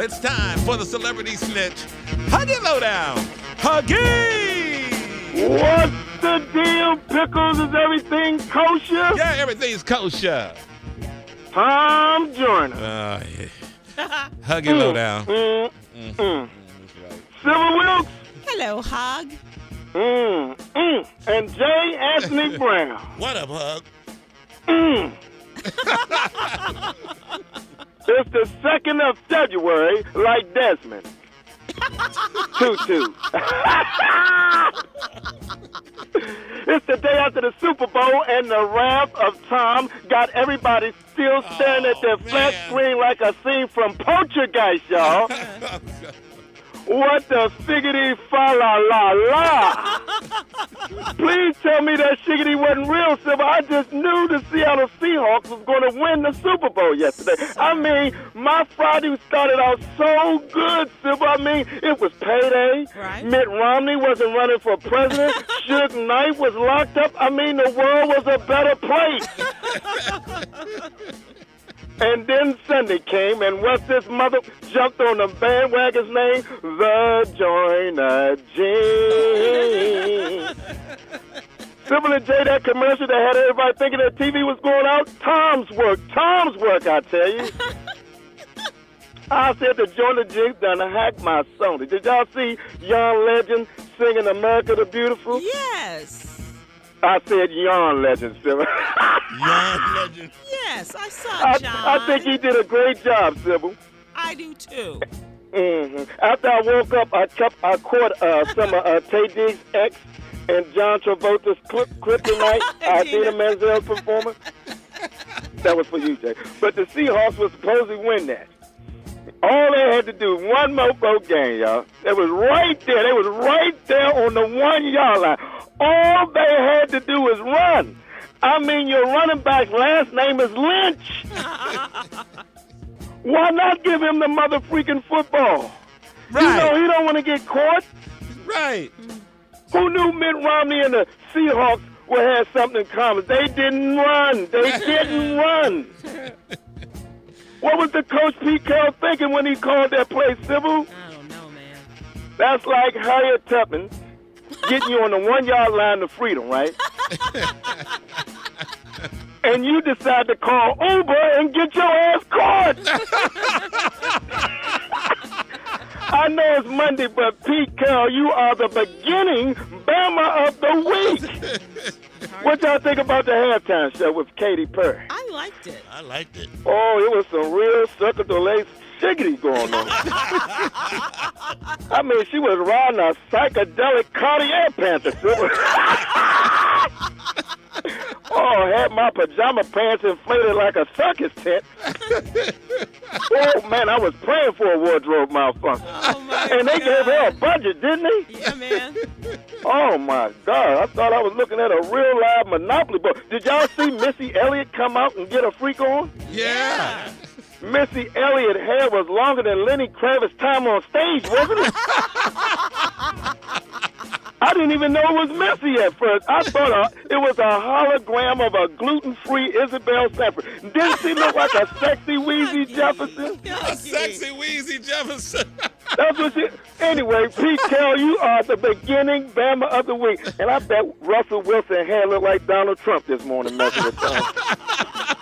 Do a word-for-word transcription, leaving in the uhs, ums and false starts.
it's time for the Celebrity Snitch Huggy Lowdown. Huggy! What's the deal, Pickles? Is everything kosher? Yeah, everything's kosher. Tom Joyner. Uh, yeah. Huggy mm, Lowdown. Mm, mm, mm. Civil Wilkes. Hello, Hug. Mm, mm. And J. Anthony Brown. What up, Hug? Mm. It's the second of February, like Desmond. Tutu. It's the day after the Super Bowl, and the wrath of Tom got everybody still staring oh, at their man. flat screen like a scene from Poltergeist, y'all. What the figgity fa la la la? Please tell me that shiggity wasn't real, Silver. I just knew the Seattle Seahawks was going to win the Super Bowl yesterday. I mean, my Friday started out so good, Silver. I mean, it was payday. Right. Mitt Romney wasn't running for president. Suge Knight was locked up. I mean, the world was a better place. And then Sunday came, and what's this mother jumped on the bandwagon's name? The Joyner Jean. Sybil and Jay, that commercial that had everybody thinking that T V was going out, Tom's work. Tom's work, I tell you. I said the Joyner Jean done hacked my song. Did y'all see Young Legend singing America the Beautiful? Yes. I said Young Legend, Sybil. Young Legend. Yes, I saw I, John. I think he did a great job, Sybil. I do too. Mm-hmm. After I woke up, I kept I caught uh, some of uh, Tay Diggs' ex and John Travolta's clip, Kryptonite, Idina Menzel's performance. That was for you, Jay. But the Seahawks were supposed to win that. All they had to do, one mofo game, y'all. They was right there. They was right there on the one-yard line. All they had to do was run. I mean, your running back's last name is Lynch. Why not give him the mother freaking football? Right. You know he don't want to get caught. Right. Who knew Mitt Romney and the Seahawks would have something in common? They didn't run. They didn't run. What was the Coach Pete Carroll thinking when he called that play, Sybil? I don't know, man. That's like Harriet Tubman getting you on the one-yard line to freedom, right? And you decide to call Uber and get your ass caught. I know it's Monday, but Pete Carroll, you are the beginning Bama of the week. What y'all think about the halftime show with Katy Perry? I liked it. I liked it. Oh, it was some real Cirque du Soleil shiggity going on. I mean, she was riding a psychedelic Cartier Panther. Oh, had my pajama pants inflated like a circus tent. Oh, man, I was praying for a wardrobe malfunction. Oh, my And they God. gave her a budget, didn't they? Yeah, man. Oh, my God. I thought I was looking at a real live Monopoly board. Did y'all see Missy Elliott come out and get a freak on? Yeah. Missy Elliott's hair was longer than Lenny Kravitz's time on stage, wasn't it? I didn't even know it was Missy at first. I thought uh, it was a hologram of a gluten-free Isabel Sanford. Didn't she look like a sexy Wheezy Jefferson? A sexy Wheezy Jefferson. That's what she... Anyway, Pete Carroll, you are the beginning Bama of the week. And I bet Russell Wilson hair looked like Donald Trump this morning messing with time.